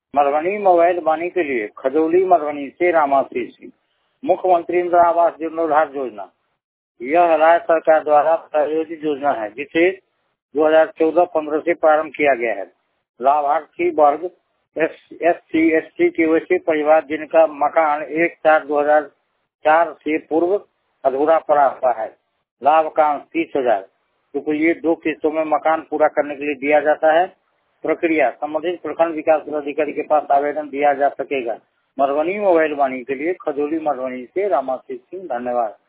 Madhubani mobile वाणी के लिए खजौली मधुबनी से रामाशीष सिंह। मुख्यमंत्री इंदिरा आवास जीर्णोद्धार योजना यह राज्य सरकार द्वारा प्रायोजित योजना है जिसे 2014-15 से प्रारंभ किया गया है। लाभार्थी वर्ग SC/ST के वैसे परिवार जिनका मकान 1/4/2004 से पूर्व अधूरा पड़ा हुआ है। लाभ का 30,000 रुपये 2 किस्तों में मकान पूरा करने के लिए दिया जाता है। प्रक्रिया संबंधित प्रखंड विकास पदाधिकारी के पास आवेदन दिया जा सकेगा। मधुबनी मोबाइल वाणी के लिए खजौली मधुबनी से रामाशीष सिंह। धन्यवाद।